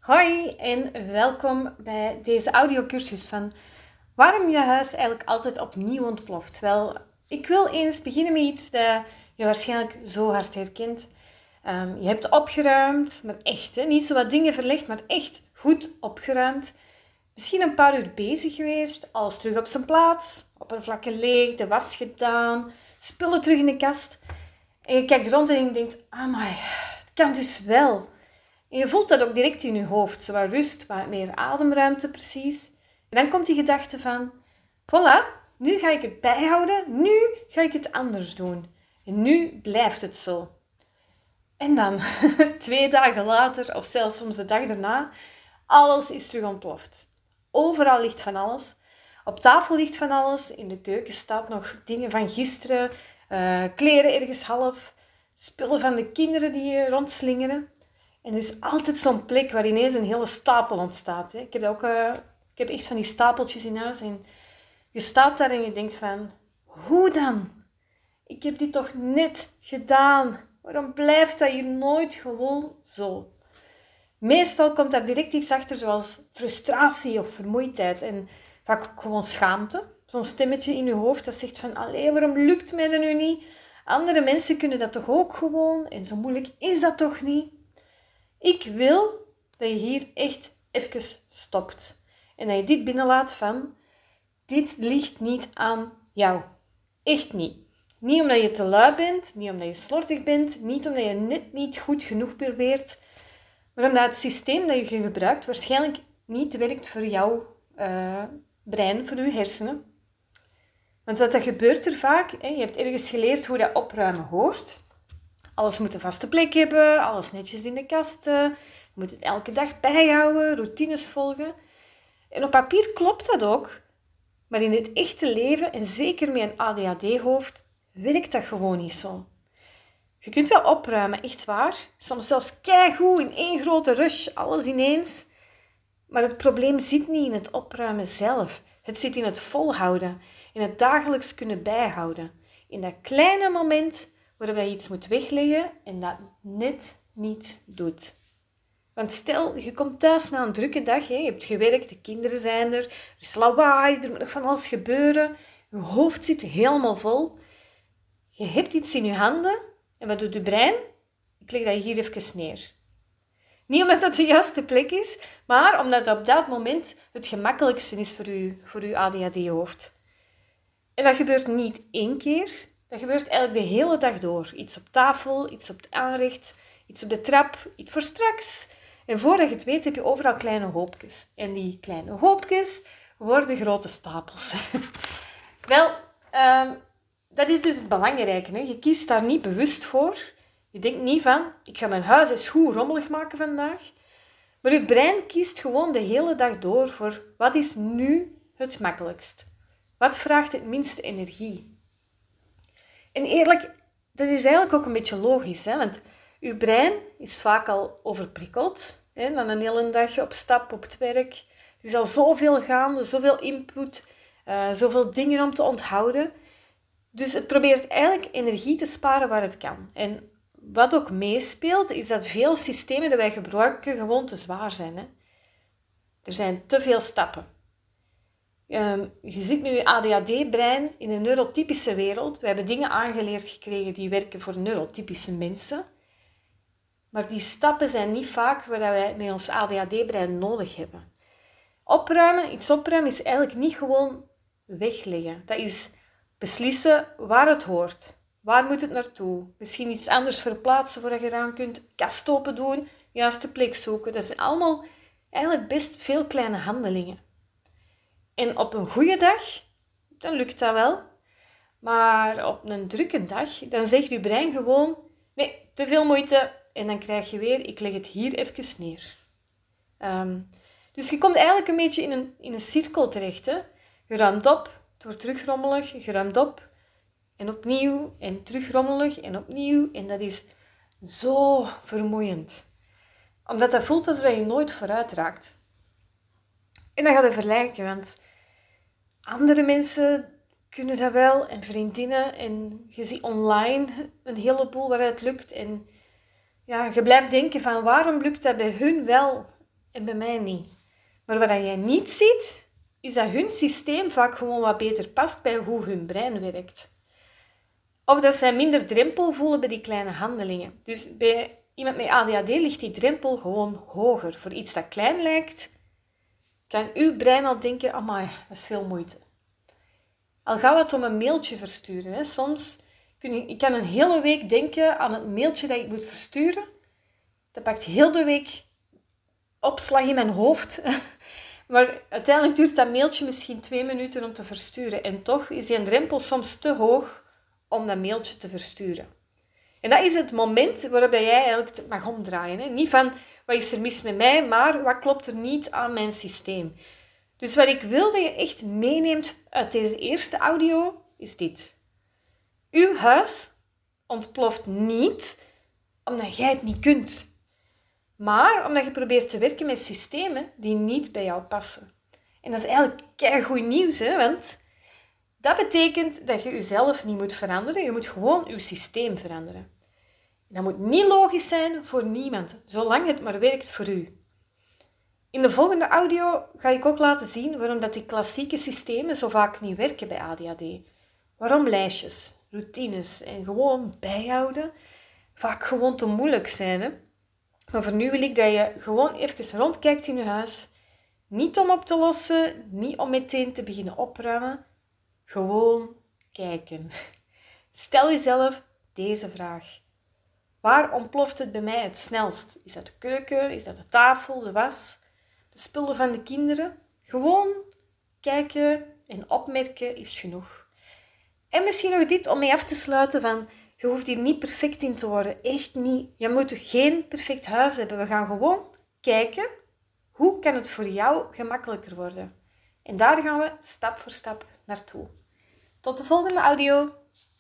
Hoi en welkom bij deze audiocursus van waarom je huis eigenlijk altijd opnieuw ontploft. Wel, ik wil eens beginnen met iets dat je waarschijnlijk zo hard herkent. Je hebt opgeruimd, maar echt, hè? Niet zo wat dingen verlegd, maar echt goed opgeruimd. Misschien een paar uur bezig geweest, alles terug op zijn plaats, oppervlakken leeg, de was gedaan, spullen terug in de kast. En je kijkt rond en je denkt, amai, het kan dus wel. En je voelt dat ook direct in je hoofd, zo wat rust, wat meer ademruimte precies. En dan komt die gedachte van, voilà, nu ga ik het bijhouden, nu ga ik het anders doen. En nu blijft het zo. En dan, 2 dagen later, of zelfs soms de dag daarna, alles is terug ontploft. Overal ligt van alles. Op tafel ligt van alles. In de keuken staat nog dingen van gisteren. Kleren ergens half. Spullen van de kinderen die rondslingeren. En er is altijd zo'n plek waar ineens een hele stapel ontstaat. Hè. Ik heb echt van die stapeltjes in huis. En je staat daar en je denkt van, hoe dan? Ik heb dit toch net gedaan? Waarom blijft dat hier nooit gewoon zo? Meestal komt daar direct iets achter, zoals frustratie of vermoeidheid. En vaak ook gewoon schaamte. Zo'n stemmetje in je hoofd dat zegt van, allee, waarom lukt mij dat nu niet? Andere mensen kunnen dat toch ook gewoon? En zo moeilijk is dat toch niet? Ik wil dat je hier echt even stopt. En dat je dit binnenlaat van, dit ligt niet aan jou. Echt niet. Niet omdat je te lui bent, niet omdat je slordig bent, niet omdat je net niet goed genoeg probeert, maar omdat het systeem dat je gebruikt waarschijnlijk niet werkt voor jouw brein, voor je hersenen. Want wat gebeurt er vaak, je hebt ergens geleerd hoe dat opruimen hoort. Alles moet een vaste plek hebben, alles netjes in de kasten. Je moet het elke dag bijhouden, routines volgen. En op papier klopt dat ook. Maar in het echte leven, en zeker met een ADHD-hoofd, werkt dat gewoon niet zo. Je kunt wel opruimen, echt waar. Soms zelfs keigoed in één grote rush, alles ineens. Maar het probleem zit niet in het opruimen zelf. Het zit in het volhouden, in het dagelijks kunnen bijhouden. In dat kleine moment waarbij je iets moet wegleggen en dat net niet doet. Want stel, je komt thuis na een drukke dag, je hebt gewerkt, de kinderen zijn er is lawaai, er moet nog van alles gebeuren. Je hoofd zit helemaal vol. Je hebt iets in je handen en wat doet je brein? Ik leg dat hier even neer. Niet omdat dat de juiste plek is, maar omdat dat op dat moment het gemakkelijkste is voor uw ADHD-hoofd. En dat gebeurt niet 1 keer, dat gebeurt eigenlijk de hele dag door. Iets op tafel, iets op het aanrecht, iets op de trap, iets voor straks. En voordat je het weet heb je overal kleine hoopjes. En die kleine hoopjes worden grote stapels. Wel, dat is dus het belangrijke. Hè? Je kiest daar niet bewust voor. Je denkt niet van, ik ga mijn huis eens goed rommelig maken vandaag. Maar je brein kiest gewoon de hele dag door voor wat is nu het makkelijkst. Wat vraagt het minste energie? En eerlijk, dat is eigenlijk ook een beetje logisch. Hè? Want je brein is vaak al overprikkeld. Hè? Dan een hele dag op stap op het werk. Er is al zoveel gaande, zoveel input, zoveel dingen om te onthouden. Dus het probeert eigenlijk energie te sparen waar het kan. En wat ook meespeelt, is dat veel systemen die wij gebruiken gewoon te zwaar zijn. Hè? Er zijn te veel stappen. Je zit met je ADHD-brein in een neurotypische wereld. We hebben dingen aangeleerd gekregen die werken voor neurotypische mensen. Maar die stappen zijn niet vaak wat wij met ons ADHD-brein nodig hebben. Iets opruimen is eigenlijk niet gewoon wegleggen. Dat is beslissen waar het hoort. Waar moet het naartoe? Misschien iets anders verplaatsen voordat je eraan kunt. Kast open doen, juiste plek zoeken. Dat zijn allemaal eigenlijk best veel kleine handelingen. En op een goede dag, dan lukt dat wel. Maar op een drukke dag, dan zegt je brein gewoon, nee, te veel moeite. En dan krijg je weer, ik leg het hier even neer. Dus je komt eigenlijk een beetje in een cirkel terecht. Hè? Je ruimt op, het wordt terug rommelig, je ruimt op. En opnieuw, en terug rommelig, en opnieuw. En dat is zo vermoeiend. Omdat dat voelt alsof je nooit vooruit raakt. En dan ga je vergelijken, want andere mensen kunnen dat wel, en vriendinnen, en je ziet online een heleboel waar het lukt. En ja, je blijft denken van waarom lukt dat bij hun wel en bij mij niet. Maar wat jij niet ziet, is dat hun systeem vaak gewoon wat beter past bij hoe hun brein werkt. Of dat zij minder drempel voelen bij die kleine handelingen. Dus bij iemand met ADHD ligt die drempel gewoon hoger. Voor iets dat klein lijkt, kan uw brein al denken, amai, dat is veel moeite. Al gaat het om een mailtje versturen. Hè. Soms ik kan een hele week denken aan het mailtje dat ik moet versturen. Dat pakt heel de week opslag in mijn hoofd. Maar uiteindelijk duurt dat mailtje misschien 2 minuten om te versturen. En toch is die drempel soms te hoog om dat mailtje te versturen. En dat is het moment waarop jij eigenlijk het mag omdraaien. Hè? Niet van, wat is er mis met mij, maar wat klopt er niet aan mijn systeem. Dus wat ik wil dat je echt meeneemt uit deze eerste audio, is dit. Uw huis ontploft niet omdat jij het niet kunt. Maar omdat je probeert te werken met systemen die niet bij jou passen. En dat is eigenlijk keigoed nieuws, hè? Want dat betekent dat je jezelf niet moet veranderen. Je moet gewoon je systeem veranderen. En dat moet niet logisch zijn voor niemand, zolang het maar werkt voor u. In de volgende audio ga ik ook laten zien waarom dat die klassieke systemen zo vaak niet werken bij ADHD. Waarom lijstjes, routines en gewoon bijhouden vaak gewoon te moeilijk zijn. Hè? Maar voor nu wil ik dat je gewoon even rondkijkt in je huis. Niet om op te lossen, niet om meteen te beginnen opruimen. Gewoon kijken. Stel jezelf deze vraag. Waar ontploft het bij mij het snelst? Is dat de keuken? Is dat de tafel, de was? De spullen van de kinderen? Gewoon kijken en opmerken is genoeg. En misschien nog dit om mee af te sluiten van... Je hoeft hier niet perfect in te worden. Echt niet. Je moet geen perfect huis hebben. We gaan gewoon kijken. Hoe kan het voor jou gemakkelijker worden? En daar gaan we stap voor stap naartoe. Tot de volgende audio.